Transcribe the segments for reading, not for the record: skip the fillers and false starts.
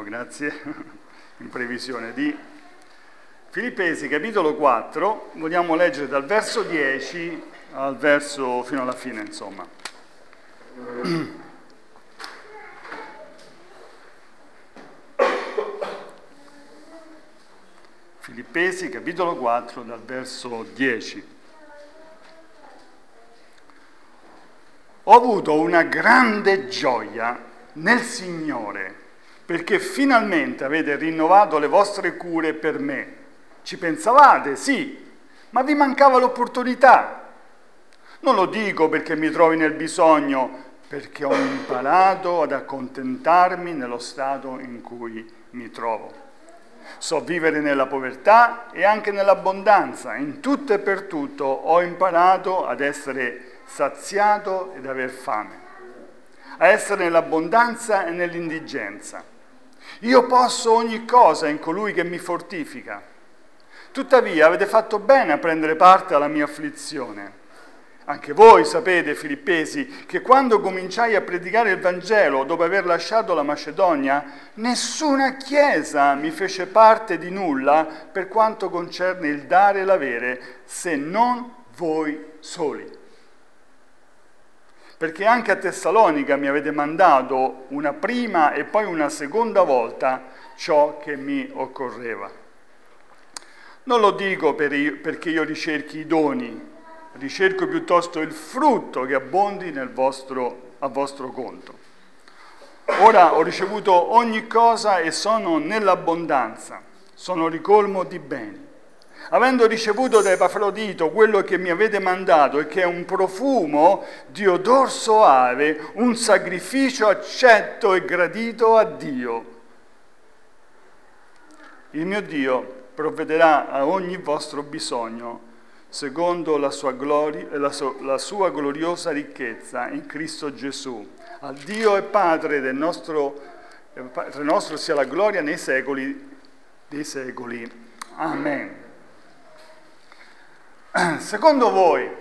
grazie, in previsione di Filippesi, capitolo 4, vogliamo leggere dal verso 10 al verso fino alla fine, insomma. Filippesi, capitolo 4, dal verso 10. Ho avuto una grande gioia nel Signore, perché finalmente avete rinnovato le vostre cure per me. Ci pensavate, sì, ma vi mancava l'opportunità. Non lo dico perché mi trovi nel bisogno, perché ho imparato ad accontentarmi nello stato in cui mi trovo. So vivere nella povertà e anche nell'abbondanza. In tutto e per tutto ho imparato ad essere saziato ed aver fame, a essere nell'abbondanza e nell'indigenza. Io posso ogni cosa in colui che mi fortifica. Tuttavia avete fatto bene a prendere parte alla mia afflizione. Anche voi sapete, Filippesi, che quando cominciai a predicare il Vangelo dopo aver lasciato la Macedonia, nessuna chiesa mi fece parte di nulla per quanto concerne il dare e l'avere, se non voi soli. Perché anche a Tessalonica mi avete mandato una prima e poi una seconda volta ciò che mi occorreva. Non lo dico perché io ricerchi i doni, ricerco piuttosto il frutto che abbondi a vostro conto. Ora ho ricevuto ogni cosa e sono nell'abbondanza, sono ricolmo di beni. Avendo ricevuto da Epafrodito quello che mi avete mandato e che è un profumo di odor soave, un sacrificio accetto e gradito a Dio. Il mio Dio provvederà a ogni vostro bisogno secondo la sua gloriosa ricchezza in Cristo Gesù. Al Dio e Padre del nostro sia la gloria nei secoli dei secoli. Amen. Secondo voi,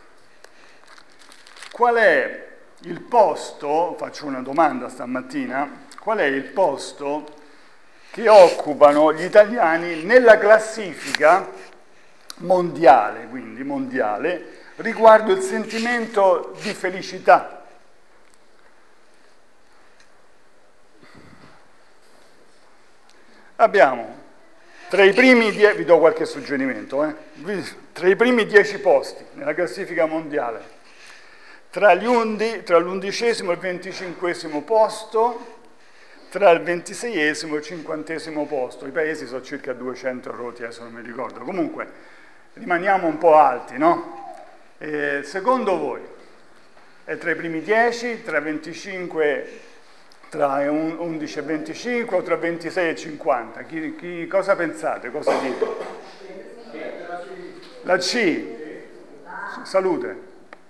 qual è il posto, faccio una domanda stamattina, qual è il posto che occupano gli italiani nella classifica mondiale, quindi mondiale, riguardo il sentimento di felicità? Abbiamo tra i primi 10, vi do qualche suggerimento, tra i primi 10 posti nella classifica mondiale, tra l'11° e il 25° posto, tra il 26° e il 50° posto. I paesi sono circa 200 rotti, adesso non mi ricordo. Comunque, rimaniamo un po' alti, no? Secondo voi, è tra i primi 10, tra 25, tra 11 e 25 o tra 26 e 50? Cosa pensate? Cosa dite? La C. Salute.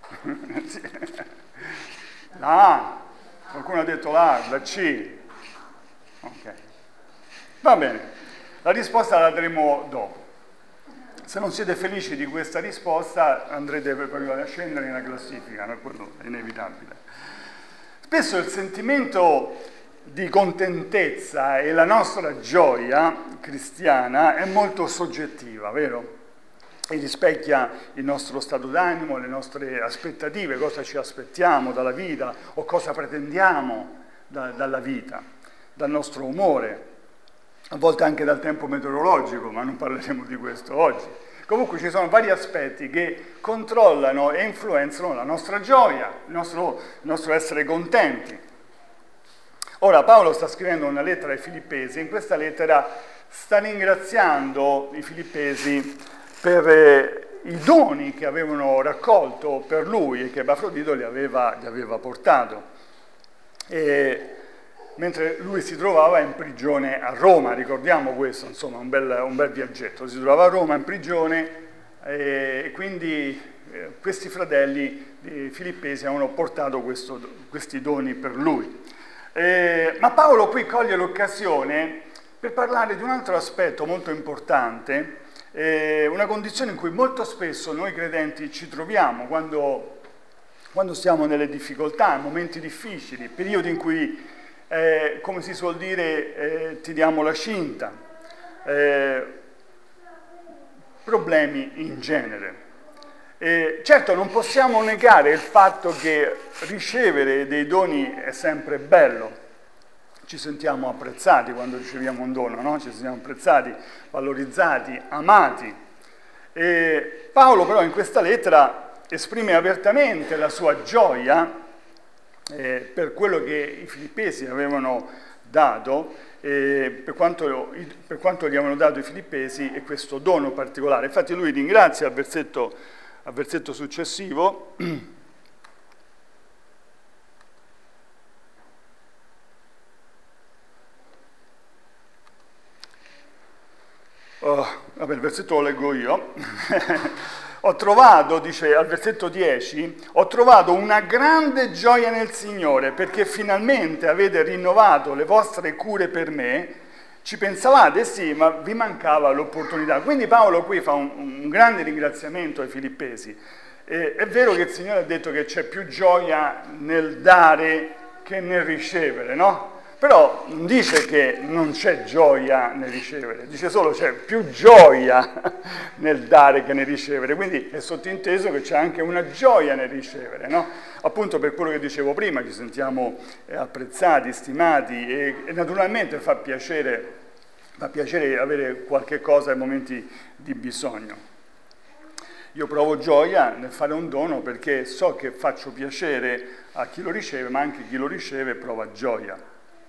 La A. Qualcuno ha detto la C. Ok. Va bene. La risposta la daremo dopo. Se non siete felici di questa risposta andrete proprio a scendere nella classifica, no? Quello è inevitabile. Spesso il sentimento di contentezza e la nostra gioia cristiana è molto soggettiva, vero? E rispecchia il nostro stato d'animo, le nostre aspettative, cosa ci aspettiamo dalla vita o cosa pretendiamo dalla vita, dal nostro umore, a volte anche dal tempo meteorologico, ma non parleremo di questo oggi. Comunque ci sono vari aspetti che controllano e influenzano la nostra gioia, il nostro essere contenti. Ora Paolo sta scrivendo una lettera ai Filippesi, in questa lettera sta ringraziando i Filippesi per i doni che avevano raccolto per lui e che Epafrodito gli aveva portato. Mentre lui si trovava in prigione a Roma, ricordiamo questo, insomma, un bel viaggetto. Si trovava a Roma in prigione e quindi questi fratelli filippesi avevano portato questi doni per lui. Ma Paolo qui coglie l'occasione per parlare di un altro aspetto molto importante, una condizione in cui molto spesso noi credenti ci troviamo quando siamo nelle difficoltà, in momenti difficili, periodi in cui come si suol dire, ti diamo la cinta, problemi in genere. Certo, non possiamo negare il fatto che ricevere dei doni è sempre bello. Ci sentiamo apprezzati quando riceviamo un dono, no? Ci sentiamo apprezzati, valorizzati, amati. Paolo però in questa lettera esprime apertamente la sua gioia per quello che i filippesi avevano dato, per quanto gli avevano dato i filippesi e questo dono particolare. Infatti lui ringrazia al versetto successivo, il versetto lo leggo io. Ho trovato, dice al versetto 10, ho trovato una grande gioia nel Signore perché finalmente avete rinnovato le vostre cure per me. Ci pensavate, sì, ma vi mancava l'opportunità. Quindi Paolo qui fa un grande ringraziamento ai filippesi. È vero che il Signore ha detto che c'è più gioia nel dare che nel ricevere, no? Però non dice che non c'è gioia nel ricevere, dice solo c'è più gioia nel dare che nel ricevere, quindi è sottinteso che c'è anche una gioia nel ricevere, no? Appunto per quello che dicevo prima, ci sentiamo apprezzati, stimati e naturalmente fa piacere avere qualche cosa ai momenti di bisogno. Io provo gioia nel fare un dono perché so che faccio piacere a chi lo riceve, ma anche chi lo riceve prova gioia.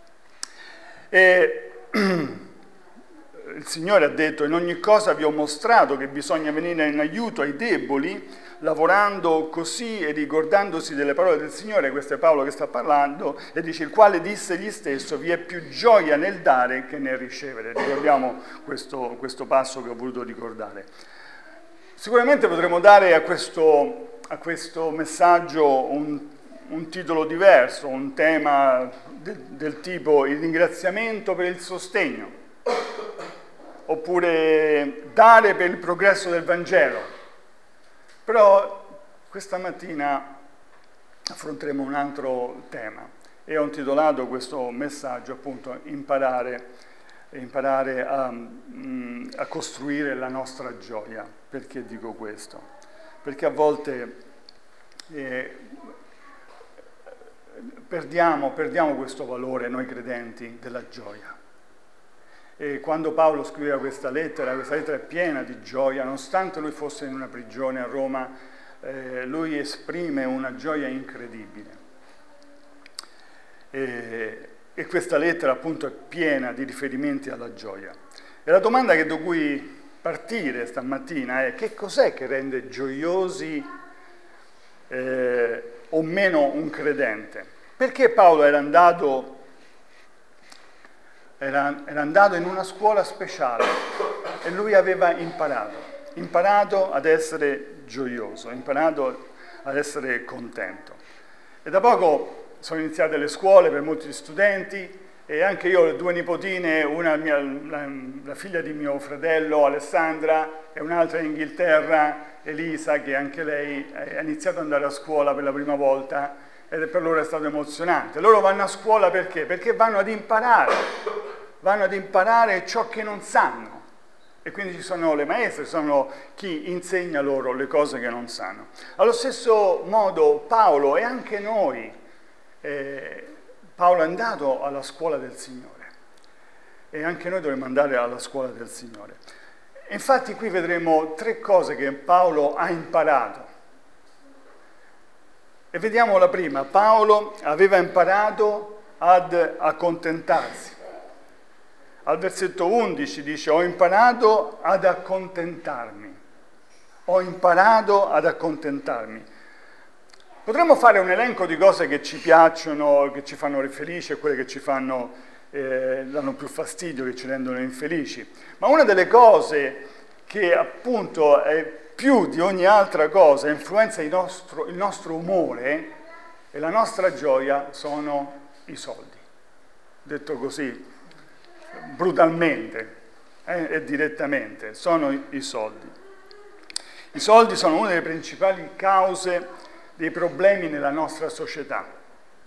E il Signore ha detto: in ogni cosa vi ho mostrato che bisogna venire in aiuto ai deboli, lavorando così e ricordandosi delle parole del Signore. Questo è Paolo che sta parlando, e dice: il quale disse egli stesso: vi è più gioia nel dare che nel ricevere. Ricordiamo questo passo che ho voluto ricordare. Sicuramente potremmo dare a questo messaggio un titolo diverso, un tema del tipo il ringraziamento per il sostegno, oppure dare per il progresso del Vangelo. Però questa mattina affronteremo un altro tema e ho intitolato questo messaggio appunto imparare a costruire la nostra gioia. Perché dico questo? Perché a volte perdiamo questo valore noi credenti della gioia. E quando Paolo scriveva questa lettera è piena di gioia, nonostante lui fosse in una prigione a Roma, lui esprime una gioia incredibile. E questa lettera appunto è piena di riferimenti alla gioia. E la domanda da cui partire stamattina è: che cos'è che rende gioiosi o meno un credente? Perché Paolo era andato in una scuola speciale e lui aveva imparato ad essere gioioso, imparato ad essere contento. E da poco sono iniziate le scuole per molti studenti e anche io ho due nipotine, una la figlia di mio fratello Alessandra e un'altra in Inghilterra, Elisa, che anche lei ha iniziato ad andare a scuola per la prima volta ed per loro è stato emozionante. Loro vanno a scuola perché? Perché vanno ad imparare ciò che non sanno. E quindi ci sono le maestre, sono chi insegna loro le cose che non sanno. Allo stesso modo Paolo e anche noi, Paolo è andato alla scuola del Signore e anche noi dovremmo andare alla scuola del Signore. Infatti qui vedremo tre cose che Paolo ha imparato. E vediamo la prima: Paolo aveva imparato ad accontentarsi. Al versetto 11 dice: ho imparato ad accontentarmi. Ho imparato ad accontentarmi. Potremmo fare un elenco di cose che ci piacciono, che ci fanno felici e quelle che ci danno più fastidio, che ci rendono infelici. Ma una delle cose che appunto è più di ogni altra cosa influenza il nostro umore e la nostra gioia sono i soldi. Detto così brutalmente e direttamente, sono i soldi. I soldi sono una delle principali cause dei problemi nella nostra società.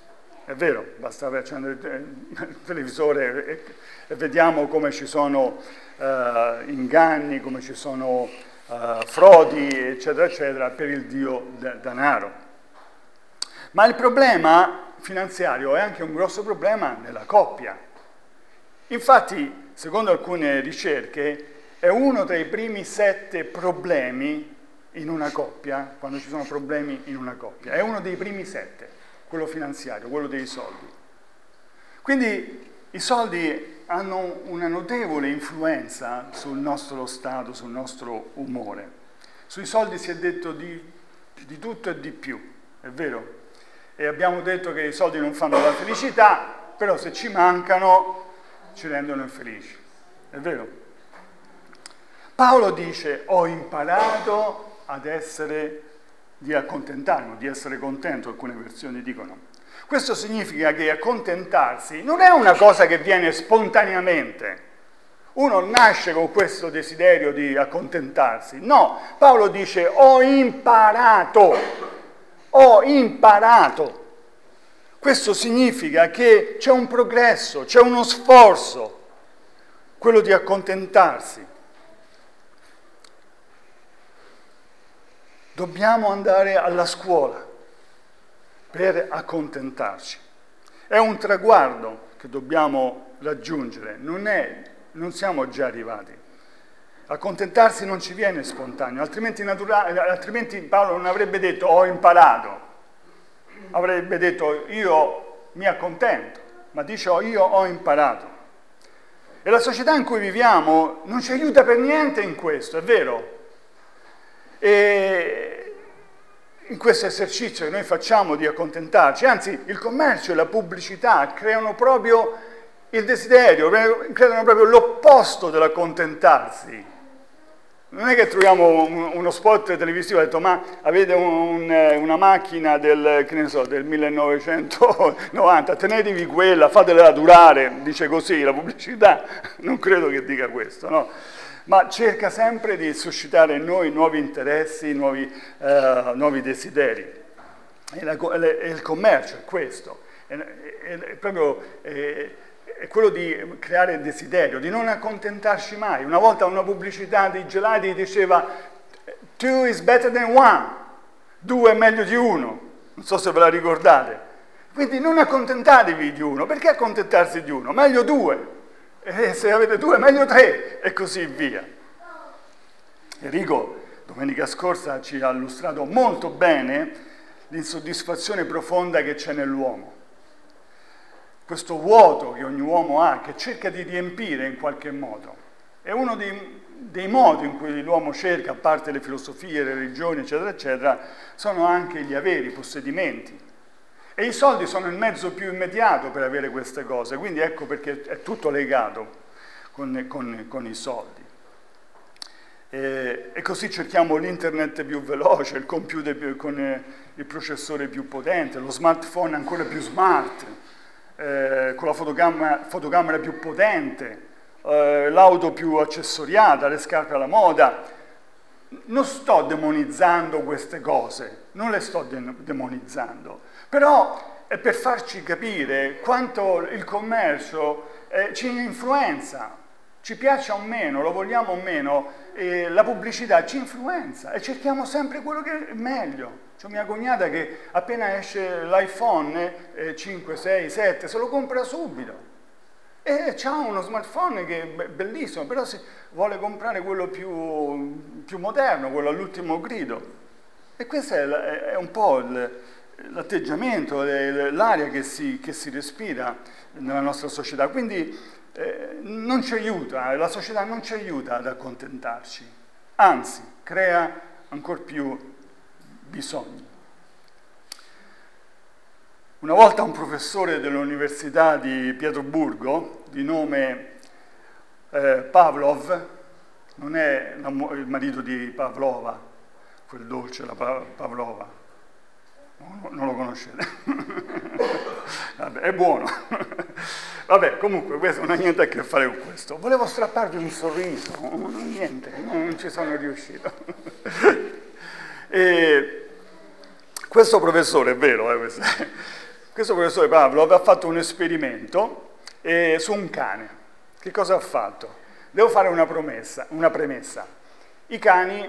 È vero, basta accendere il televisore e vediamo come ci sono inganni, come ci sono frodi, eccetera, eccetera, per il dio denaro. Ma il problema finanziario è anche un grosso problema nella coppia. Infatti, secondo alcune ricerche, è uno dei primi 7 problemi in una coppia, quando ci sono problemi in una coppia. È uno dei primi 7, quello finanziario, quello dei soldi. Quindi i soldi hanno una notevole influenza sul nostro stato, sul nostro umore. Sui soldi si è detto di tutto e di più, è vero? E abbiamo detto che i soldi non fanno la felicità, però se ci mancano ci rendono infelici, è vero? Paolo dice: ho imparato di accontentarmi, di essere contento, alcune versioni dicono. Questo significa che accontentarsi non è una cosa che viene spontaneamente. Uno nasce con questo desiderio di accontentarsi. No, Paolo dice: ho imparato. Questo significa che c'è un progresso, c'è uno sforzo, quello di accontentarsi. Dobbiamo andare alla scuola per accontentarci. È un traguardo che dobbiamo raggiungere, non siamo già arrivati. Accontentarsi non ci viene spontaneo, altrimenti Paolo non avrebbe detto ho imparato, avrebbe detto io mi accontento, ma dice io ho imparato. E la società in cui viviamo non ci aiuta per niente in questo, è vero? E in questo esercizio che noi facciamo di accontentarci, anzi il commercio e la pubblicità creano proprio il desiderio, creano proprio l'opposto dell'accontentarsi. Non è che troviamo uno spot televisivo e ha detto ma avete una macchina del 1990, tenetevi quella, fatela durare, dice così la pubblicità, non credo che dica questo, no? Ma cerca sempre di suscitare in noi nuovi interessi, nuovi desideri. E il commercio è questo, è proprio è quello di creare desiderio, di non accontentarci mai. Una volta una pubblicità di gelati diceva 2 is better than 1, 2 è meglio di 1, non so se ve la ricordate. Quindi non accontentatevi di 1, perché accontentarsi di 1? Meglio 2. E se avete 2, meglio 3, e così via. Enrico, domenica scorsa, ci ha illustrato molto bene l'insoddisfazione profonda che c'è nell'uomo. Questo vuoto che ogni uomo ha, che cerca di riempire in qualche modo. È uno dei modi in cui l'uomo cerca, a parte le filosofie, le religioni, eccetera, eccetera, sono anche gli averi, i possedimenti. E i soldi sono il mezzo più immediato per avere queste cose, quindi ecco perché è tutto legato con i soldi. E così cerchiamo l'internet più veloce, il computer con il processore più potente, lo smartphone ancora più smart, con la fotocamera più potente, l'auto più accessoriata, le scarpe alla moda. Non sto demonizzando queste cose, non le sto demonizzando, però è per farci capire quanto il commercio ci influenza, ci piaccia o meno, lo vogliamo o meno, la pubblicità ci influenza e cerchiamo sempre quello che è meglio. C'ho mia cognata che appena esce l'iPhone 5, 6, 7 se lo compra subito. E c'ha uno smartphone che è bellissimo, però si vuole comprare quello più moderno, quello all'ultimo grido. E questo è un po' l'atteggiamento, l'aria che si respira nella nostra società. Quindi non ci aiuta, la società non ci aiuta ad accontentarci, anzi, crea ancor più bisogni. Una volta un professore dell'Università di Pietroburgo, di nome Pavlov, non è il marito di Pavlova, quel dolce, la Pavlova, non lo conoscete? Vabbè, è buono. Vabbè, comunque questo non ha niente a che fare con questo. Volevo strapparvi un sorriso, niente, non ci sono riuscito. E questo professore, è vero, Questo professore Pavlov ha fatto un esperimento su un cane. Che cosa ha fatto? Devo fare una premessa. I cani,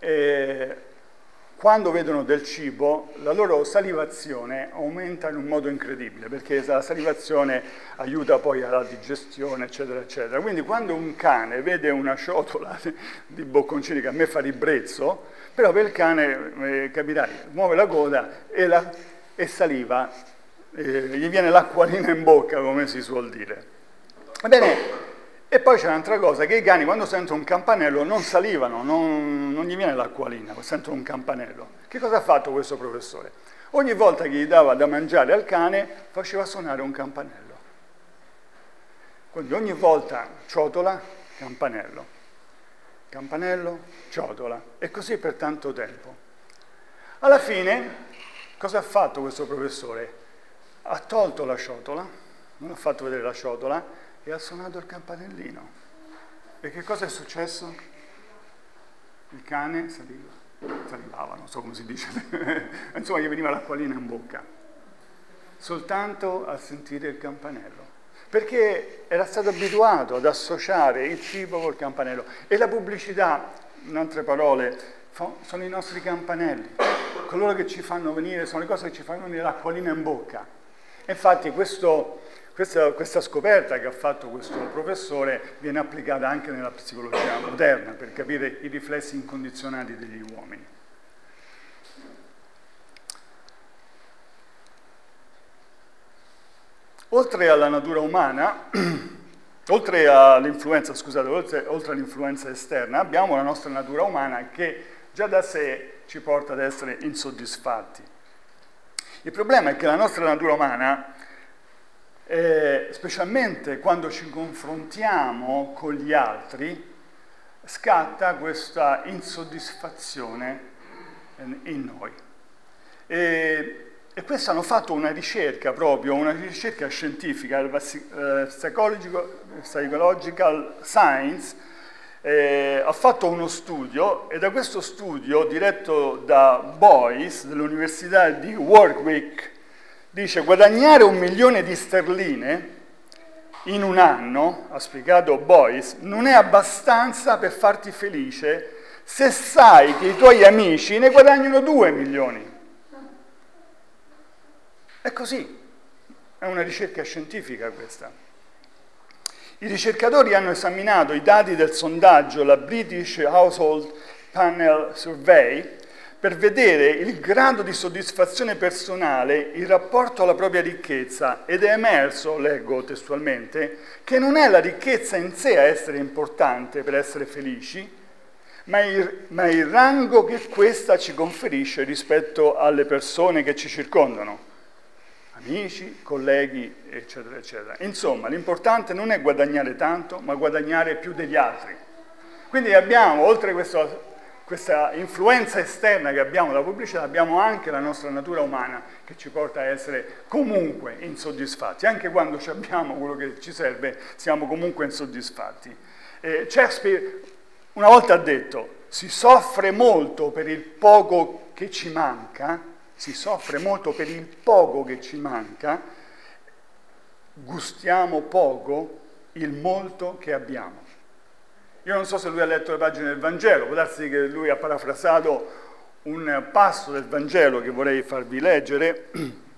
quando vedono del cibo, la loro salivazione aumenta in un modo incredibile, perché la salivazione aiuta poi alla digestione, eccetera, eccetera. Quindi quando un cane vede una ciotola di bocconcini, che a me fa ribrezzo, però per il cane, capirai, muove la coda e saliva, gli viene l'acquolina in bocca, come si suol dire. Ebbene, e poi c'è un'altra cosa, che i cani quando sentono un campanello non salivano, non gli viene l'acquolina, sentono un campanello. Che cosa ha fatto questo professore? Ogni volta che gli dava da mangiare al cane, faceva suonare un campanello. Quindi ogni volta ciotola, campanello, campanello, ciotola, e così per tanto tempo. Alla fine, cosa ha fatto questo professore? Ha tolto la ciotola, non ha fatto vedere la ciotola, e ha suonato il campanellino. E che cosa è successo? Il cane salivava, non so come si dice, insomma gli veniva l'acquolina in bocca, soltanto a sentire il campanello, perché era stato abituato ad associare il cibo col campanello. E la pubblicità, in altre parole, sono i nostri campanelli, coloro che ci fanno venire, sono le cose che ci fanno venire l'acquolina in bocca. Infatti questa scoperta che ha fatto questo professore viene applicata anche nella psicologia moderna per capire i riflessi incondizionati degli uomini. Oltre alla natura umana, oltre all'influenza esterna, abbiamo la nostra natura umana che già da sé ci porta ad essere insoddisfatti. Il problema è che la nostra natura umana, specialmente quando ci confrontiamo con gli altri, scatta questa insoddisfazione in noi. E questo hanno fatto una ricerca proprio, una ricerca scientifica, il Psychological Science, ha fatto uno studio, e da questo studio, diretto da Boyce, dell'Università di Warwick, dice: guadagnare 1 milione di sterline in un anno, ha spiegato Boyce, non è abbastanza per farti felice se sai che i tuoi amici ne guadagnano 2 milioni. È così, è una ricerca scientifica questa. I ricercatori hanno esaminato i dati del sondaggio, la British Household Panel Survey, per vedere il grado di soddisfazione personale in rapporto alla propria ricchezza, ed è emerso, leggo testualmente, che non è la ricchezza in sé a essere importante per essere felici, ma il rango che questa ci conferisce rispetto alle persone che ci circondano, amici, colleghi, eccetera, eccetera. Insomma, l'importante non è guadagnare tanto, ma guadagnare più degli altri. Quindi abbiamo, oltre questa influenza esterna che abbiamo dalla pubblicità, abbiamo anche la nostra natura umana che ci porta a essere comunque insoddisfatti. Anche quando abbiamo quello che ci serve, siamo comunque insoddisfatti. Shakespeare una volta ha detto: si soffre molto per il poco che ci manca, gustiamo poco il molto che abbiamo. Io non so se lui ha letto le pagine del Vangelo, può darsi che lui ha parafrasato un passo del Vangelo che vorrei farvi leggere.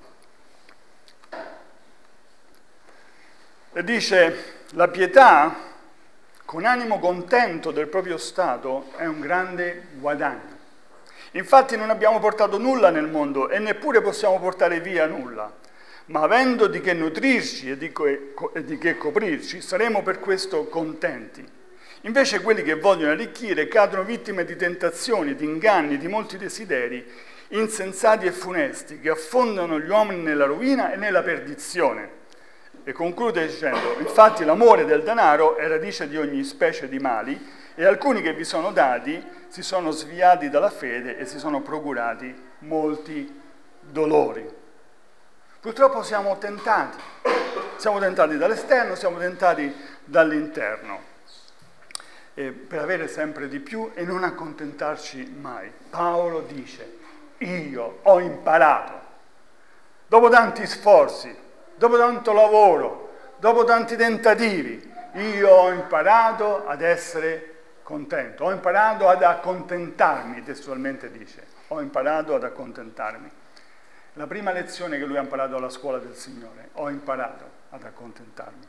E dice: la pietà, con animo contento del proprio stato, è un grande guadagno. Infatti non abbiamo portato nulla nel mondo e neppure possiamo portare via nulla, ma avendo di che nutrirci e di che coprirci, saremo per questo contenti. Invece quelli che vogliono arricchire cadono vittime di tentazioni, di inganni, di molti desideri insensati e funesti che affondano gli uomini nella rovina e nella perdizione. E conclude dicendo: infatti l'amore del denaro è radice di ogni specie di mali, e alcuni che vi sono dati si sono sviati dalla fede e si sono procurati molti dolori. Purtroppo siamo tentati dall'esterno, siamo tentati dall'interno, per avere sempre di più e non accontentarci mai. Paolo dice: io ho imparato. dopo tanti sforzi, dopo tanto lavoro, dopo tanti tentativi, io ho imparato ad essere contento, ho imparato ad accontentarmi, testualmente dice, ho imparato ad accontentarmi. La prima lezione che lui ha imparato alla scuola del Signore, ho imparato ad accontentarmi.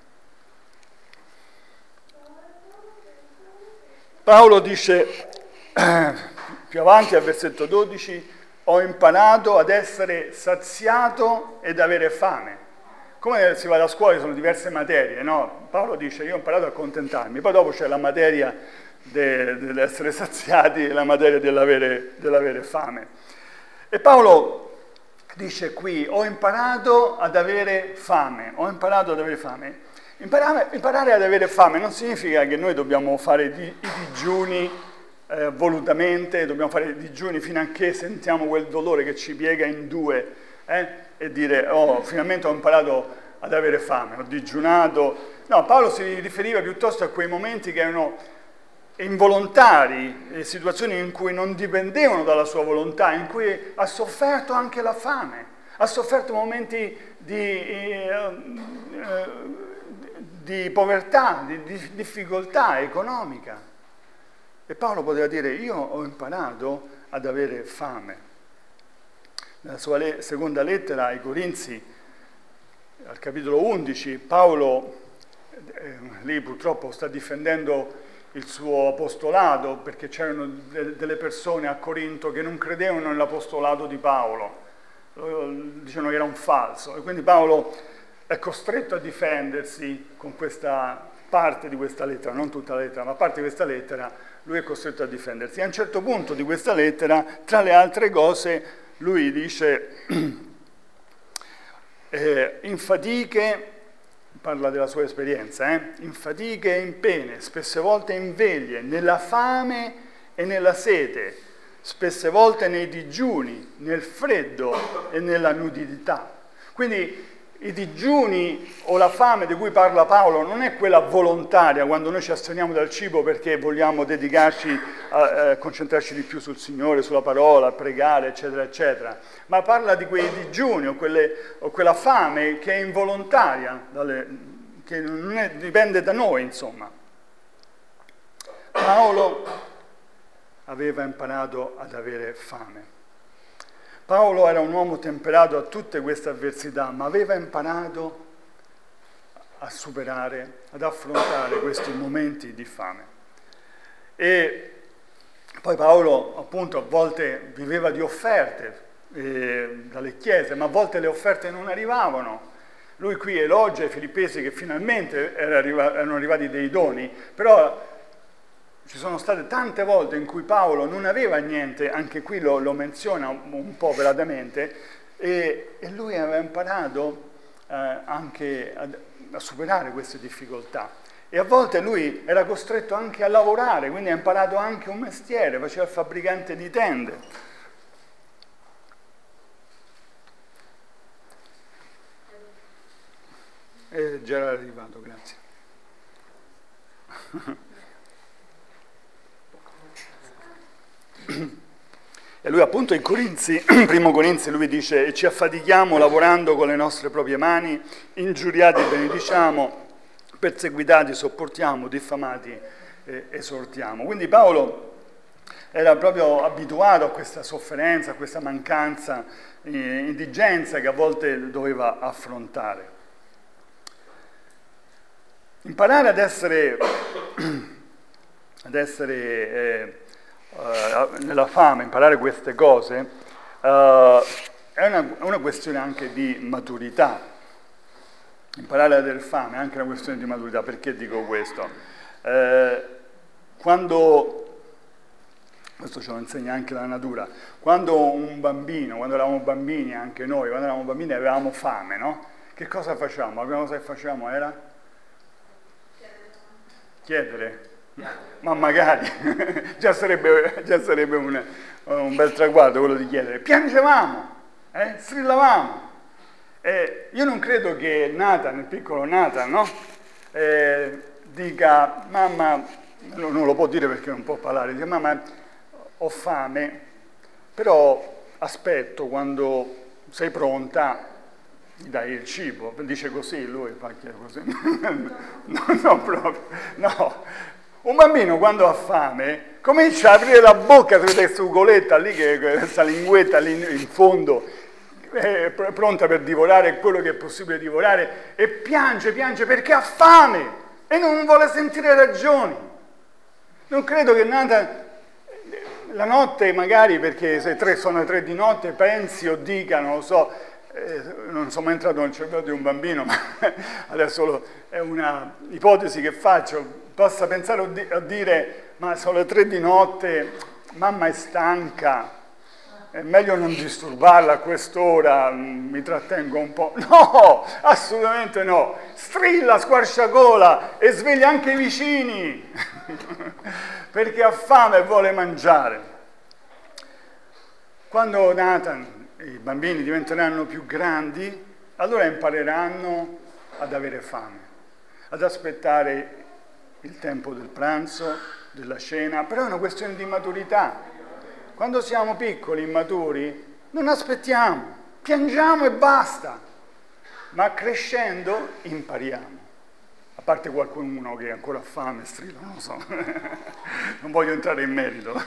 Paolo dice più avanti al versetto 12, ho imparato ad essere saziato ed avere fame. Come si va a scuola ci sono diverse materie, no? Paolo dice io ho imparato a accontentarmi, poi dopo c'è la materia dell'essere saziati e la materia dell'avere fame. E Paolo dice qui, ho imparato ad avere fame, ho imparato ad avere fame. Imparare ad avere fame non significa che noi dobbiamo fare i digiuni volutamente, dobbiamo fare i digiuni fino a che sentiamo quel dolore che ci piega in due e dire, oh, finalmente ho imparato ad avere fame, ho digiunato. No, Paolo si riferiva piuttosto a quei momenti che erano involontari, situazioni in cui non dipendevano dalla sua volontà, in cui ha sofferto anche la fame, ha sofferto momenti di povertà, di difficoltà economica. E Paolo poteva dire, io ho imparato ad avere fame. Nella sua seconda lettera ai Corinzi, al capitolo 11, Paolo, lì purtroppo sta difendendo il suo apostolato, perché c'erano delle persone a Corinto che non credevano nell'apostolato di Paolo, dicevano che era un falso, e quindi Paolo è costretto a difendersi con questa parte di questa lettera, non tutta la lettera, ma parte di questa lettera, lui è costretto a difendersi. E a un certo punto di questa lettera, tra le altre cose, lui dice, in fatiche, parla della sua esperienza, in fatiche e in pene, spesse volte in veglie, nella fame e nella sete, spesse volte nei digiuni, nel freddo e nella nudità. Quindi i digiuni o la fame di cui parla Paolo non è quella volontaria, quando noi ci asteniamo dal cibo perché vogliamo dedicarci a concentrarci di più sul Signore, sulla parola, a pregare, eccetera, eccetera, ma parla di quei digiuni o quella fame che è involontaria, che non dipende da noi, insomma. Paolo aveva imparato ad avere fame. Paolo era un uomo temperato a tutte queste avversità, ma aveva imparato a superare, ad affrontare questi momenti di fame. E poi Paolo, appunto, a volte viveva di offerte dalle chiese, ma a volte le offerte non arrivavano. Lui qui elogia i filippesi che finalmente erano arrivati dei doni, però ci sono state tante volte in cui Paolo non aveva niente, anche qui lo menziona un po' velatamente, e lui aveva imparato anche a superare queste difficoltà. E a volte lui era costretto anche a lavorare, quindi ha imparato anche un mestiere, faceva il fabbricante di tende. E già era arrivato, grazie. E lui appunto in Corinzi, primo Corinzi, lui dice e ci affatichiamo lavorando con le nostre proprie mani, ingiuriati benediciamo, perseguitati sopportiamo, diffamati esortiamo. Quindi Paolo era proprio abituato a questa sofferenza, a questa mancanza, indigenza che a volte doveva affrontare. Imparare ad essere nella fame, imparare queste cose, è una questione anche di maturità. Imparare ad avere fame è anche una questione di maturità. Perché dico questo? Questo ce lo insegna anche la natura, quando eravamo bambini, anche noi, quando eravamo bambini avevamo fame, no? Che cosa facciamo? La prima cosa che facciamo era? Chiedere. Ma magari, già sarebbe un bel traguardo quello di chiedere. Piangevamo, strillavamo. Io non credo che Nathan, il piccolo Nathan, no? Dica, mamma, non lo può dire perché non può parlare, dice, mamma, ho fame, però aspetto quando sei pronta, gli dai il cibo, dice così lui, così. No, proprio, no. Un bambino quando ha fame comincia a aprire la bocca, questa sugoletta lì, questa linguetta lì in fondo, pronta per divorare quello che è possibile divorare, e piange perché ha fame e non vuole sentire ragioni. Non credo che Nathan la notte magari, perché se sono le 3 di notte, pensi o dica, non lo so, non sono mai entrato nel cervello di un bambino, ma adesso è una ipotesi che faccio, possa pensare a dire, ma sono le 3 di notte, mamma è stanca, è meglio non disturbarla a quest'ora, mi trattengo un po'. No, assolutamente no, strilla, squarciagola e sveglia anche i vicini, perché ha fame e vuole mangiare. Quando Nathan e i bambini diventeranno più grandi, allora impareranno ad avere fame, ad aspettare il tempo del pranzo, della cena, però è una questione di maturità. Quando siamo piccoli, immaturi, non aspettiamo, piangiamo e basta, ma crescendo impariamo. A parte qualcuno che ancora ha fame, strilla, non lo so, non voglio entrare in merito.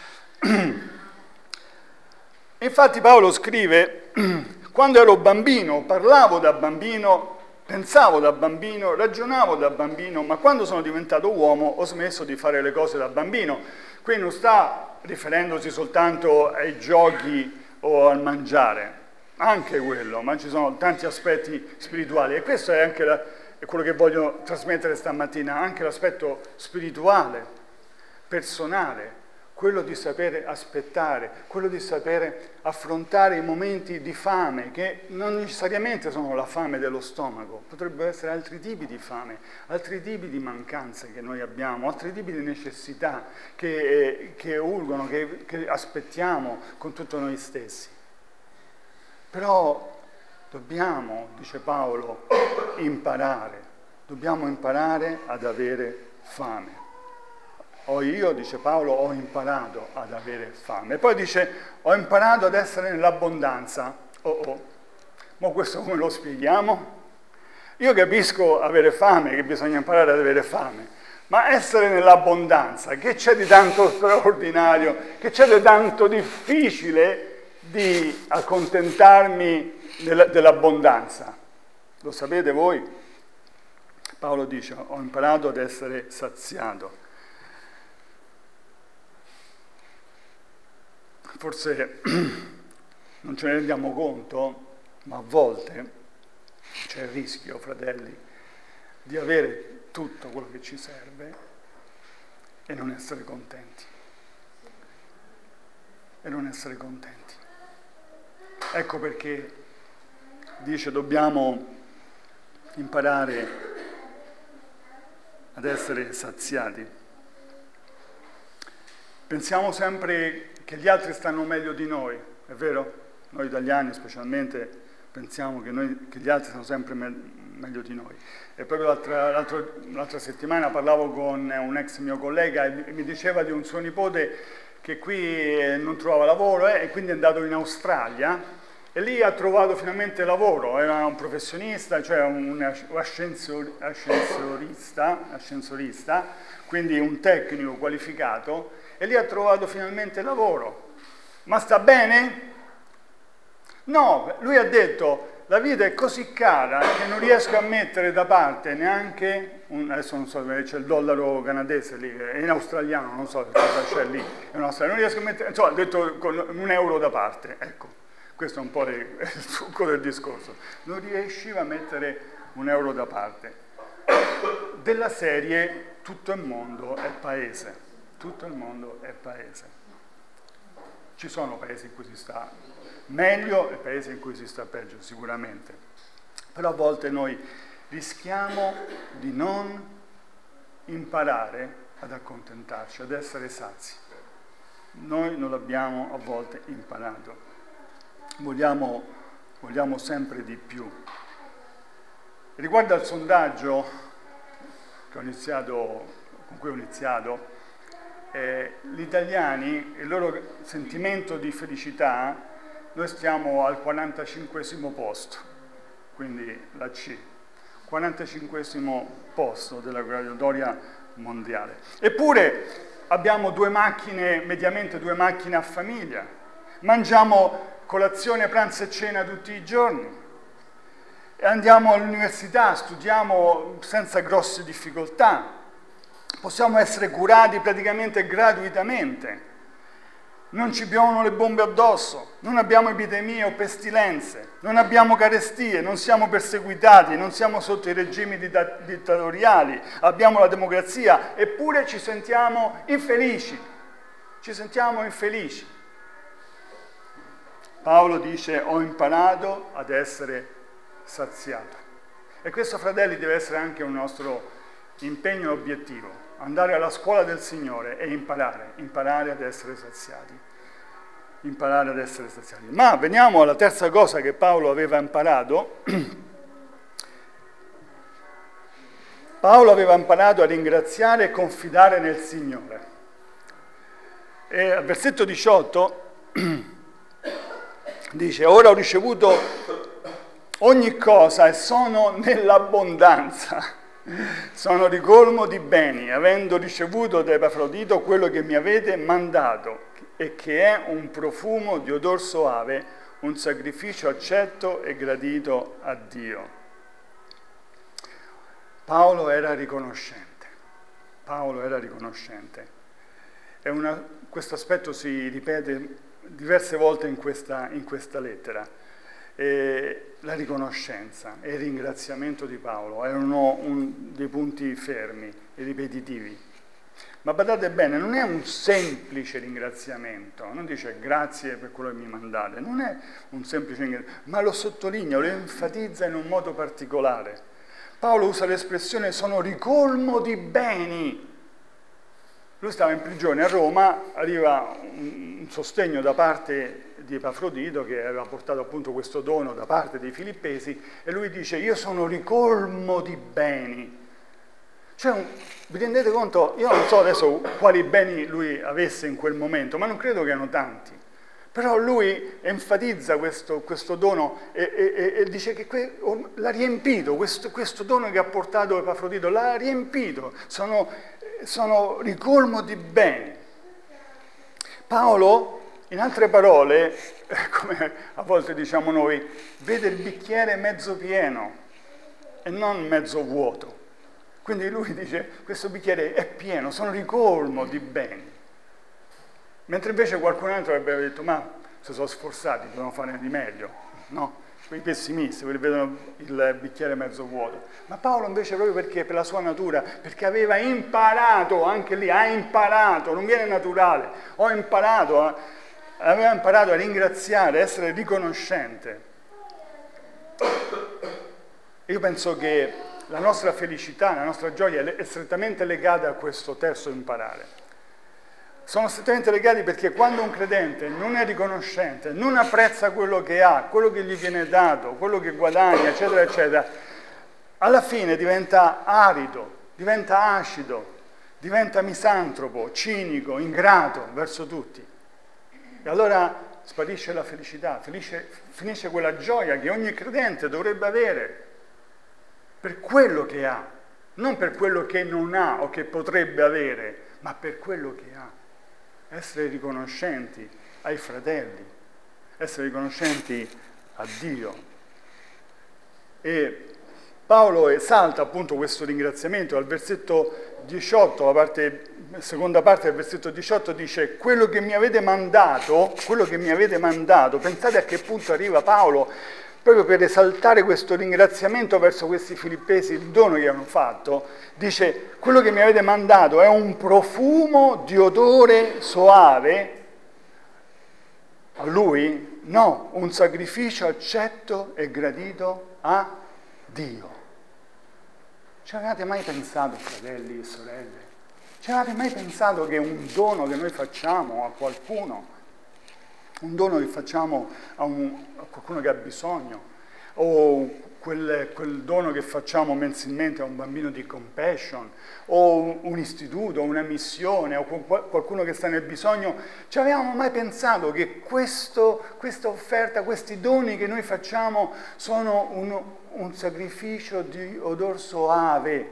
Infatti Paolo scrive, quando ero bambino, parlavo da bambino, pensavo da bambino, ragionavo da bambino, ma quando sono diventato uomo ho smesso di fare le cose da bambino. Qui non sta riferendosi soltanto ai giochi o al mangiare, anche quello, ma ci sono tanti aspetti spirituali e questo è anche è quello che voglio trasmettere stamattina, anche l'aspetto spirituale, personale, quello di sapere aspettare, quello di sapere affrontare i momenti di fame, che non necessariamente sono la fame dello stomaco, potrebbero essere altri tipi di fame, altri tipi di mancanze che noi abbiamo, altri tipi di necessità che urgono, che aspettiamo con tutto noi stessi. Però dobbiamo, dice Paolo, dobbiamo imparare ad avere fame. Io, dice Paolo, ho imparato ad avere fame. E poi dice, ho imparato ad essere nell'abbondanza. Ma questo come lo spieghiamo? Io capisco avere fame, che bisogna imparare ad avere fame, ma essere nell'abbondanza, che c'è di tanto straordinario, che c'è di tanto difficile di accontentarmi dell'abbondanza? Lo sapete voi? Paolo dice, ho imparato ad essere saziato. Forse non ce ne rendiamo conto, ma a volte c'è il rischio, fratelli, di avere tutto quello che ci serve e non essere contenti. Ecco perché dice dobbiamo imparare ad essere saziati. Pensiamo sempre che gli altri stanno meglio di noi, è vero? Noi italiani specialmente pensiamo che gli altri stanno sempre meglio di noi. E proprio l'altra settimana parlavo con un ex mio collega e mi diceva di un suo nipote che qui non trovava lavoro e quindi è andato in Australia e lì ha trovato finalmente lavoro, era un professionista, cioè un ascensorista, quindi un tecnico qualificato, e lì ha trovato finalmente lavoro. Ma sta bene? No, lui ha detto, la vita è così cara che non riesco a mettere da parte neanche, adesso non so, c'è il dollaro canadese lì, è in australiano, non so cosa c'è lì, non riesco a mettere, insomma, ha detto con €1 da parte, ecco, questo è un po' il succo del discorso, non riusciva a mettere €1 da parte. Della serie, tutto il mondo è paese. Tutto il mondo è paese. Ci sono paesi in cui si sta meglio e paesi in cui si sta peggio, sicuramente. Però a volte noi rischiamo di non imparare ad accontentarci, ad essere sazi. Noi non l'abbiamo a volte imparato. Vogliamo sempre di più. Riguardo al sondaggio con cui ho iniziato, gli italiani, il loro sentimento di felicità, noi stiamo al 45esimo posto. quindi la C, 45esimo posto della graduatoria mondiale. Eppure abbiamo mediamente due macchine a famiglia, mangiamo colazione, pranzo e cena tutti i giorni, e andiamo all'università, studiamo senza grosse difficoltà, possiamo essere curati praticamente gratuitamente, non ci piovono le bombe addosso, non abbiamo epidemie o pestilenze, non abbiamo carestie, non siamo perseguitati, non siamo sotto i regimi dittatoriali, abbiamo la democrazia, eppure ci sentiamo infelici. Ci sentiamo infelici. Paolo dice: ho imparato ad essere saziato. E questo, fratelli, deve essere anche un nostro impegno e obiettivo. Andare alla scuola del Signore e imparare ad essere saziati. Imparare ad essere saziati. Ma veniamo alla terza cosa che Paolo aveva imparato. Paolo aveva imparato a ringraziare e confidare nel Signore. E al versetto 18 dice: ora ho ricevuto ogni cosa e sono nell'abbondanza. Sono ricolmo di beni, avendo ricevuto da Epafrodito quello che mi avete mandato, e che è un profumo di odor soave, un sacrificio accetto e gradito a Dio. Paolo era riconoscente. Questo aspetto si ripete diverse volte in questa lettera. La riconoscenza e il ringraziamento di Paolo erano dei punti fermi e ripetitivi. Ma badate bene, non è un semplice ringraziamento, non dice grazie per quello che mi mandate, non è un semplice ringraziamento, ma lo sottolinea, lo enfatizza in un modo particolare. Paolo usa l'espressione sono ricolmo di beni. Lui stava in prigione a Roma, arriva un sostegno da parte di Epafrodito che aveva portato appunto questo dono da parte dei Filippesi, e lui dice: io sono ricolmo di beni. Cioè, vi rendete conto? Io non so adesso quali beni lui avesse in quel momento, ma non credo che erano tanti. Però lui enfatizza questo dono e dice che l'ha riempito, questo dono che ha portato Epafrodito, l'ha riempito, sono ricolmo di beni. Paolo, in altre parole, come a volte diciamo noi, vede il bicchiere mezzo pieno e non mezzo vuoto. Quindi lui dice: questo bicchiere è pieno, sono ricolmo di beni. Mentre invece qualcun altro avrebbe detto: ma si sono sforzati, devono fare di meglio, no? Quei pessimisti, quelli vedono il bicchiere mezzo vuoto. Ma Paolo invece, proprio perché per la sua natura, perché aveva imparato, anche lì ha imparato, non viene naturale, aveva imparato a ringraziare, a essere riconoscente. Io penso che la nostra felicità, la nostra gioia è strettamente legata a questo terzo imparare. Sono strettamente legati perché quando un credente non è riconoscente, non apprezza quello che ha, quello che gli viene dato, quello che guadagna, eccetera, eccetera, alla fine diventa arido, diventa acido, diventa misantropo, cinico, ingrato verso tutti. E allora sparisce la felicità, finisce quella gioia che ogni credente dovrebbe avere per quello che ha, non per quello che non ha o che potrebbe avere, ma per quello che ha. Essere riconoscenti ai fratelli, essere riconoscenti a Dio. E Paolo esalta appunto questo ringraziamento. Al versetto 18, seconda parte del versetto 18 dice: quello che mi avete mandato, pensate a che punto arriva Paolo, proprio per esaltare questo ringraziamento verso questi filippesi, il dono che hanno fatto. Dice: quello che mi avete mandato è un profumo di odore soave. A lui? No, un sacrificio accetto e gradito a Dio. Ci avevate mai pensato, fratelli e sorelle? Ci avevate mai pensato che un dono che noi facciamo a qualcuno, un dono che facciamo a qualcuno che ha bisogno, o quel dono che facciamo mensilmente a un bambino di compassion, o un istituto, una missione, o qualcuno che sta nel bisogno, ci avevamo mai pensato che questa offerta, questi doni che noi facciamo sono un sacrificio di odor soave,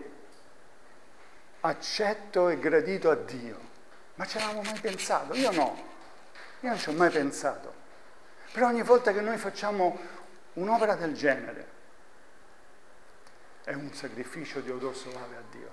accetto e gradito a Dio? Ma ci avevamo mai pensato? Io no, io non ci ho mai pensato. Però ogni volta che noi facciamo un'opera del genere, è un sacrificio di odor soave a Dio.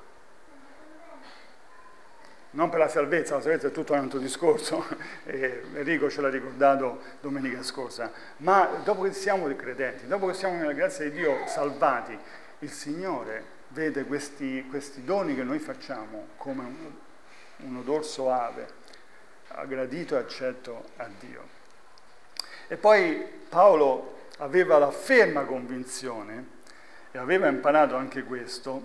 Non per la salvezza è tutto un altro discorso, Enrico ce l'ha ricordato domenica scorsa, ma dopo che siamo credenti, dopo che siamo nella grazia di Dio salvati, il Signore vede questi doni che noi facciamo come un odor soave, gradito e accetto a Dio. E poi Paolo aveva la ferma convinzione, e aveva imparato anche questo,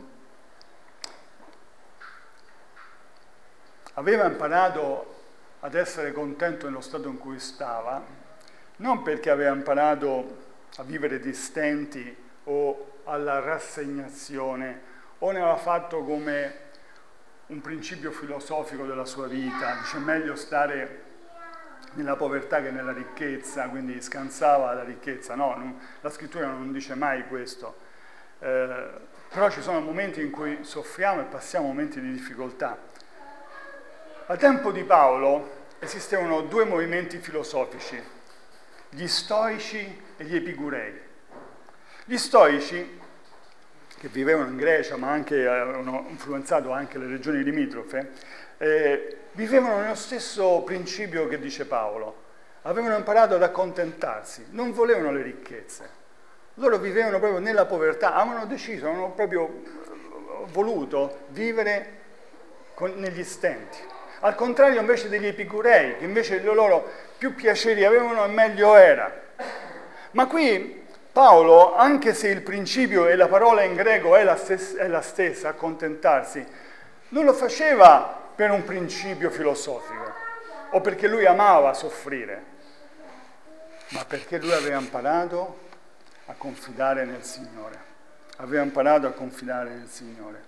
aveva imparato ad essere contento nello stato in cui stava, non perché aveva imparato a vivere di stenti o alla rassegnazione, o ne aveva fatto come un principio filosofico della sua vita, dice meglio stare nella povertà che nella ricchezza, quindi scansava la ricchezza. No, la scrittura non dice mai questo. Però ci sono momenti in cui soffriamo e passiamo momenti di difficoltà. Al tempo di Paolo esistevano due movimenti filosofici, gli stoici e gli epicurei. Gli stoici, che vivevano in Grecia ma anche avevano influenzato anche le regioni limitrofe, vivevano nello stesso principio che dice Paolo. Avevano imparato ad accontentarsi, non volevano le ricchezze. Loro vivevano proprio nella povertà, avevano deciso, avevano proprio voluto vivere negli stenti. Al contrario invece degli epicurei, che invece loro più piaceri avevano e meglio era. Ma qui Paolo, anche se il principio e la parola in greco è la stessa, accontentarsi, non lo faceva per un principio filosofico o perché lui amava soffrire, ma perché lui aveva imparato a confidare nel Signore. Aveva imparato a confidare nel Signore.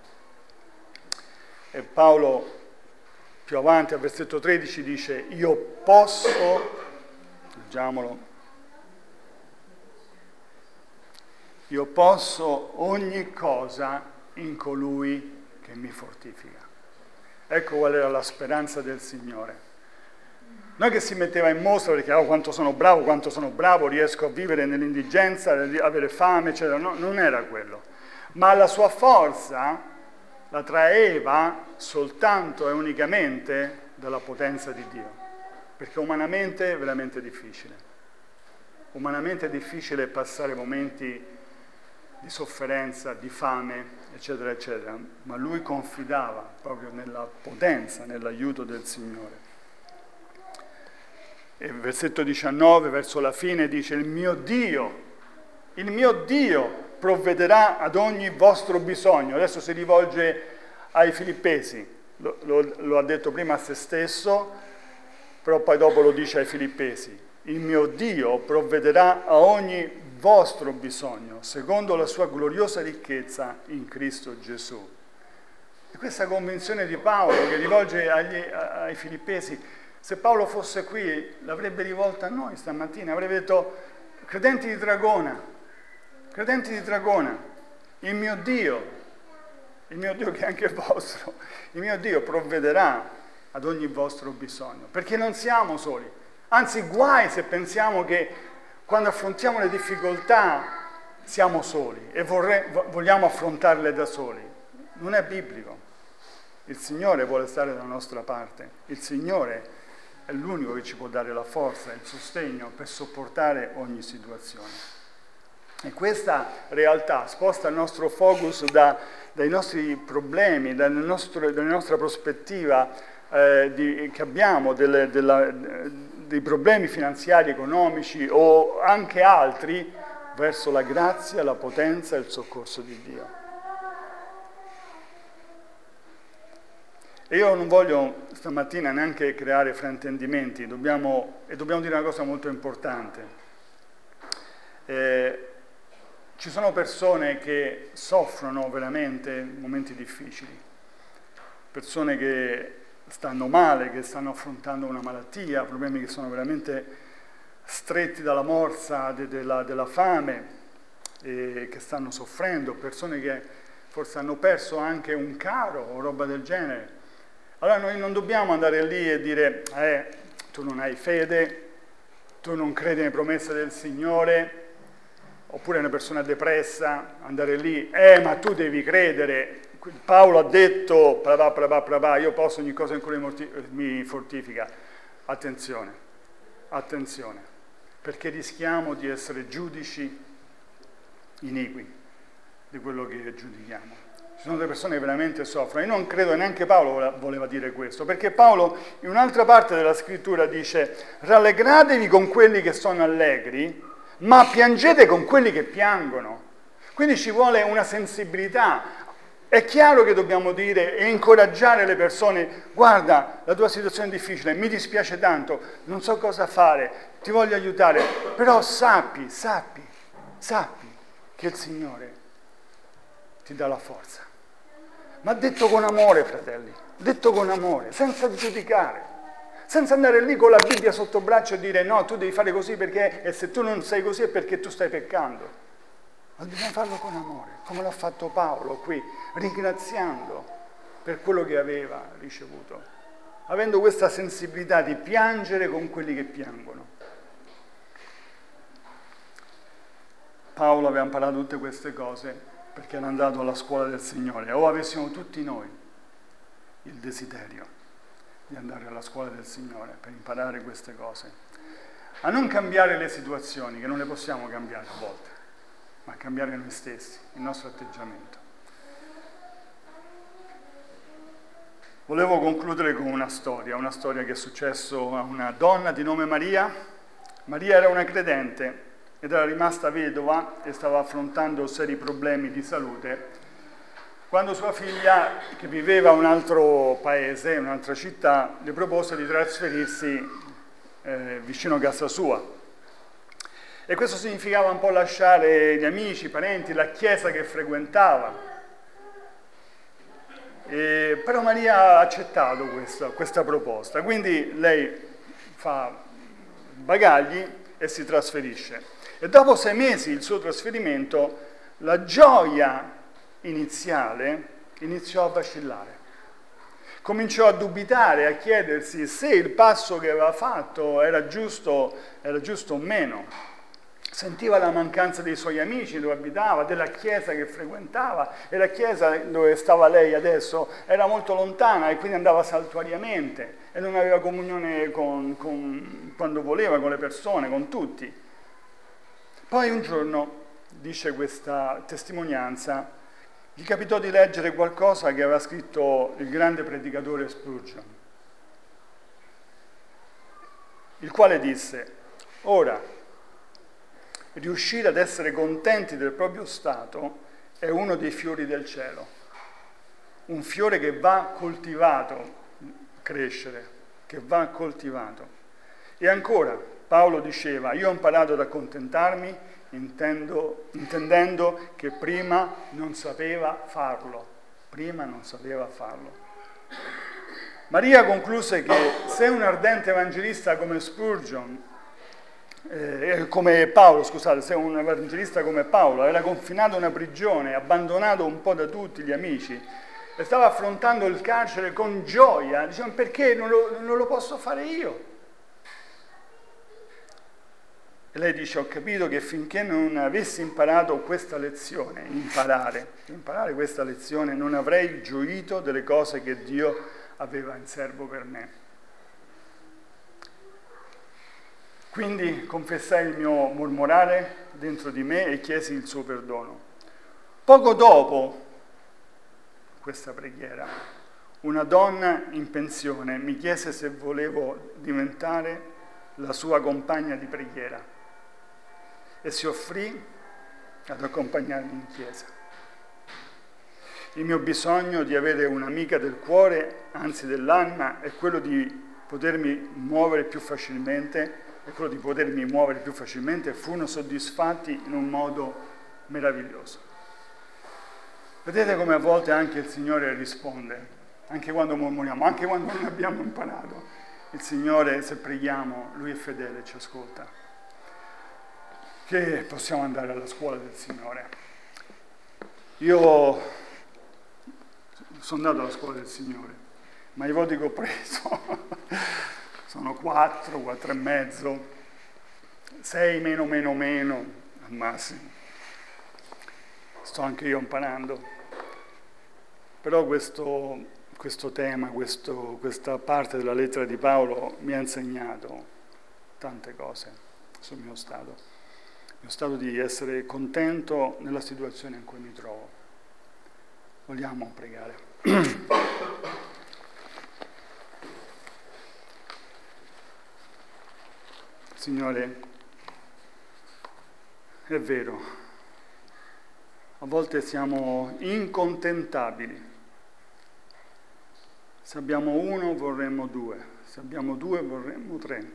E Paolo più avanti al versetto 13 dice: io posso, leggiamolo, io posso ogni cosa in colui che mi fortifica. Ecco qual era la speranza del Signore. Non è che si metteva in mostra perché quanto sono bravo, riesco a vivere nell'indigenza, avere fame, eccetera. No, non era quello. Ma la sua forza la traeva soltanto e unicamente dalla potenza di Dio. Perché umanamente è veramente difficile. Umanamente è difficile passare momenti di sofferenza, di fame, eccetera, eccetera. Ma lui confidava proprio nella potenza, nell'aiuto del Signore. E il versetto 19, verso la fine, dice: il mio Dio provvederà ad ogni vostro bisogno. Adesso si rivolge ai Filippesi, lo ha detto prima a se stesso, però poi dopo lo dice ai Filippesi. Il mio Dio provvederà a ogni vostro bisogno, secondo la sua gloriosa ricchezza in Cristo Gesù. E questa convinzione di Paolo che rivolge ai Filippesi, se Paolo fosse qui, l'avrebbe rivolta a noi stamattina, avrebbe detto: credenti di Dragona, il mio Dio che è anche vostro, il mio Dio provvederà ad ogni vostro bisogno, perché non siamo soli. Anzi, guai se pensiamo che quando affrontiamo le difficoltà siamo soli e vogliamo affrontarle da soli. Non è biblico. Il Signore vuole stare dalla nostra parte, il Signore è l'unico che ci può dare la forza, il sostegno per sopportare ogni situazione. E questa realtà sposta il nostro focus dai nostri problemi, dalla nostra prospettiva che abbiamo, dei problemi finanziari, economici o anche altri, verso la grazia, la potenza e il soccorso di Dio. E io non voglio stamattina neanche creare fraintendimenti, dobbiamo dire una cosa molto importante. Ci sono persone che soffrono veramente momenti difficili, persone che stanno male, che stanno affrontando una malattia, problemi che sono veramente stretti dalla morsa della fame, e che stanno soffrendo, persone che forse hanno perso anche un caro o roba del genere. Allora noi non dobbiamo andare lì e dire tu non hai fede, tu non credi nelle promesse del Signore, oppure una persona depressa, andare lì, ma tu devi credere, Paolo ha detto, io posso ogni cosa in cui mi fortifica. Attenzione, perché rischiamo di essere giudici iniqui di quello che giudichiamo. Ci sono delle persone che veramente soffrono. Io non credo neanche Paolo voleva dire questo, perché Paolo in un'altra parte della scrittura dice: rallegratevi con quelli che sono allegri, ma piangete con quelli che piangono. Quindi ci vuole una sensibilità. È chiaro che dobbiamo dire e incoraggiare le persone: guarda, la tua situazione è difficile, mi dispiace tanto, non so cosa fare, ti voglio aiutare, però sappi che il Signore ti dà la forza. Ma detto con amore, fratelli, detto con amore, senza giudicare, senza andare lì con la Bibbia sotto braccio e dire no, tu devi fare così perché, e se tu non sei così è perché tu stai peccando. Ma bisogna farlo con amore, come l'ha fatto Paolo qui, ringraziando per quello che aveva ricevuto, avendo questa sensibilità di piangere con quelli che piangono. Paolo aveva imparato tutte queste cose perché era andato alla scuola del Signore. O avessimo tutti noi il desiderio di andare alla scuola del Signore per imparare queste cose, a non cambiare le situazioni, che non le possiamo cambiare a volte, ma a cambiare noi stessi, il nostro atteggiamento. Volevo concludere con una storia che è successo a una donna di nome Maria. Maria era una credente ed era rimasta vedova e stava affrontando seri problemi di salute, quando sua figlia, che viveva in un altro paese, in un'altra città, le propose di trasferirsi vicino a casa sua. E questo significava un po' lasciare gli amici, i parenti, la chiesa che frequentava. Però Maria ha accettato questa proposta, quindi lei fa bagagli e si trasferisce. E dopo 6 mesi il suo trasferimento, la gioia iniziale iniziò a vacillare. Cominciò a dubitare, a chiedersi se il passo che aveva fatto era giusto o meno. Sentiva la mancanza dei suoi amici dove abitava, della chiesa che frequentava, e la chiesa dove stava lei adesso era molto lontana e quindi andava saltuariamente e non aveva comunione quando voleva con le persone, con tutti. Poi un giorno, dice questa testimonianza, gli capitò di leggere qualcosa che aveva scritto il grande predicatore Spurgeon, il quale disse: ora, riuscire ad essere contenti del proprio stato è uno dei fiori del cielo, un fiore che va coltivato, crescere, che va coltivato. E ancora, Paolo diceva: io ho imparato ad accontentarmi intendendo che prima non sapeva farlo. Maria concluse che se un ardente evangelista come Spurgeon, se un evangelista come Paolo era confinato in una prigione, abbandonato un po' da tutti gli amici, e stava affrontando il carcere con gioia, diceva: perché non lo posso fare io? E lei dice: ho capito che finché non avessi imparato questa lezione, imparare questa lezione, non avrei gioito delle cose che Dio aveva in serbo per me. Quindi confessai il mio mormorare dentro di me e chiesi il suo perdono. Poco dopo questa preghiera, una donna in pensione mi chiese se volevo diventare la sua compagna di preghiera e si offrì ad accompagnarmi in chiesa. Il mio bisogno di avere un'amica del cuore, anzi dell'anima, è quello di potermi muovere più facilmente, furono soddisfatti in un modo meraviglioso. Vedete come a volte anche il Signore risponde, anche quando mormoriamo, anche quando non abbiamo imparato. Il Signore, se preghiamo, Lui è fedele e ci ascolta. Che possiamo andare alla scuola del Signore. Io sono andato alla scuola del Signore, ma i voti che ho preso sono 4, 4,5, 6 meno al massimo. Sto anche io imparando. Però questo tema, questa parte della lettera di Paolo mi ha insegnato tante cose sul mio stato di essere contento nella situazione in cui mi trovo. Vogliamo pregare. Signore, è vero, a volte siamo incontentabili. Se abbiamo 1 vorremmo 2, se abbiamo 2 vorremmo 3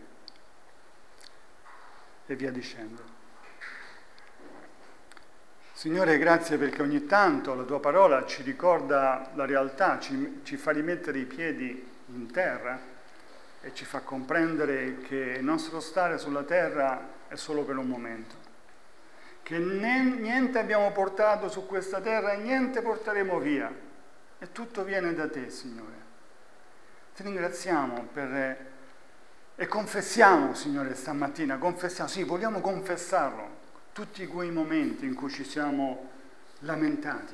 e via dicendo. Signore, grazie perché ogni tanto la Tua parola ci ricorda la realtà, ci fa rimettere i piedi in terra e ci fa comprendere che il nostro stare sulla terra è solo per un momento, che niente abbiamo portato su questa terra e niente porteremo via, e tutto viene da Te, Signore. Ti ringraziamo e confessiamo, Signore, stamattina, sì, vogliamo confessarlo, tutti quei momenti in cui ci siamo lamentati,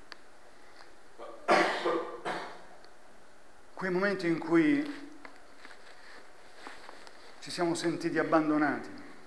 quei momenti in cui ci siamo sentiti abbandonati.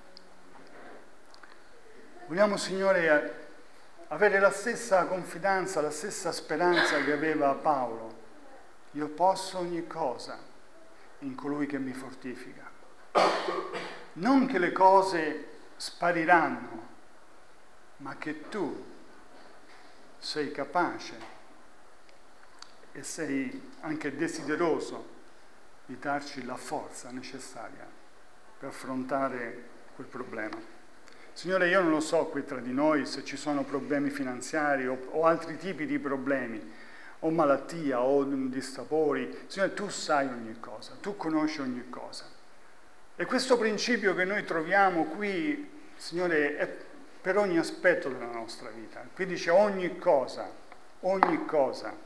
Vogliamo, Signore, avere la stessa confidenza, la stessa speranza che aveva Paolo. Io posso ogni cosa in colui che mi fortifica. Non che le cose spariranno, ma che tu sei capace e sei anche desideroso di darci la forza necessaria per affrontare quel problema. Signore, io non lo so qui tra di noi se ci sono problemi finanziari o altri tipi di problemi, o malattia, o dissapori. Signore, Tu sai ogni cosa, Tu conosci ogni cosa. E questo principio che noi troviamo qui, Signore, è per ogni aspetto della nostra vita. Qui dice ogni cosa, ogni cosa.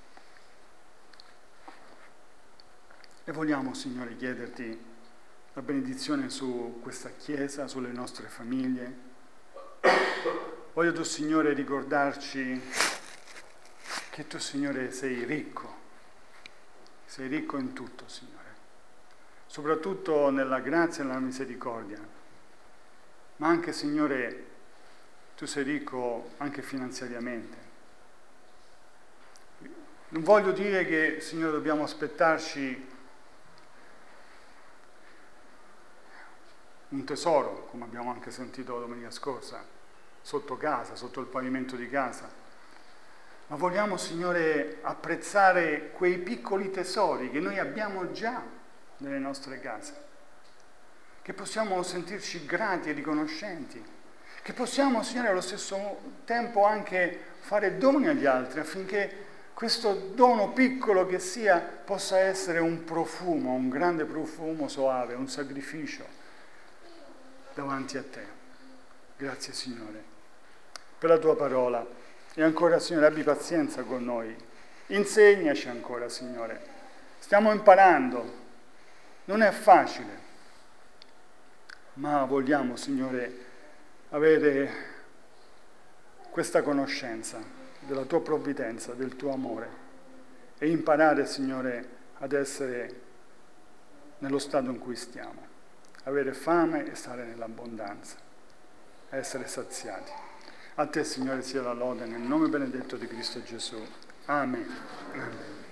E vogliamo, Signore, chiederti la benedizione su questa Chiesa, sulle nostre famiglie. Voglio Tu, Signore, ricordarci che Tu, Signore, sei ricco in tutto, Signore, soprattutto nella grazia e nella misericordia, ma anche, Signore, Tu sei ricco anche finanziariamente. Non voglio dire che, Signore, dobbiamo aspettarci un tesoro, come abbiamo anche sentito domenica scorsa, sotto casa, sotto il pavimento di casa, ma vogliamo, Signore, apprezzare quei piccoli tesori che noi abbiamo già nelle nostre case, che possiamo sentirci grati e riconoscenti, che possiamo, Signore, allo stesso tempo anche fare doni agli altri affinché questo dono piccolo che sia possa essere un profumo, un grande profumo soave, un sacrificio davanti a Te. Grazie, Signore, per la Tua parola. E ancora, Signore, abbi pazienza con noi. Insegnaci ancora, Signore. Stiamo imparando. Non è facile. Ma vogliamo, Signore, avere questa conoscenza della Tua provvidenza, del Tuo amore e imparare, Signore, ad essere nello stato in cui stiamo. Avere fame e stare nell'abbondanza. Essere saziati. A Te, Signore, sia la lode nel nome benedetto di Cristo Gesù. Amen. Amen.